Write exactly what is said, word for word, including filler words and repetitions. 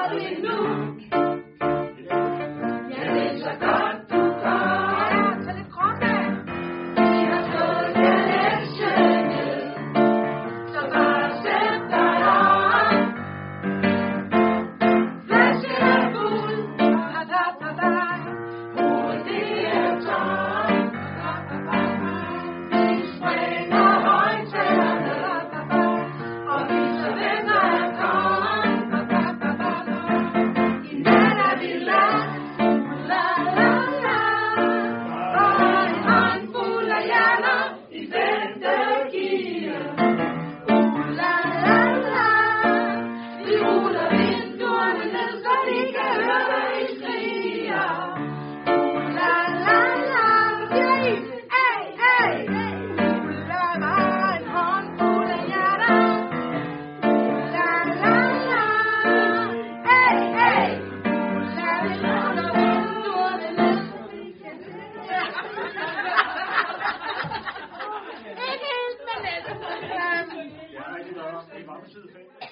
det nu. Ja, det er så godt, du kom. Ja, så lidt krok af. Vi har stået her lektierne, så bare sæt dig op. Flasken er fuld, pa-da-pa-da. Hovedet det er tomt, pa-da-pa-da. Vi springer højtalerne, pa-da-pa-da. Og viser hvem der er kommet, pa-da-pa-da. I nat er vi lagt, la-la-la. Og en håndfuld af hjerner i femte gear. Uh-la-la-la. Vi ruller vinduerne ned, så de kan høre, hvad I skriger. Uh-la-la-la. Yay! Hey, hey! Uh-la-la. En håndfuld af hjerner. Uh-la-la-la. Hey, hey! Uh-la-la. Vi ruller vinduerne ned, så de kan høre. Ikke helt, men lidt. Ja, rigtig godt. Det er meget betydet fag.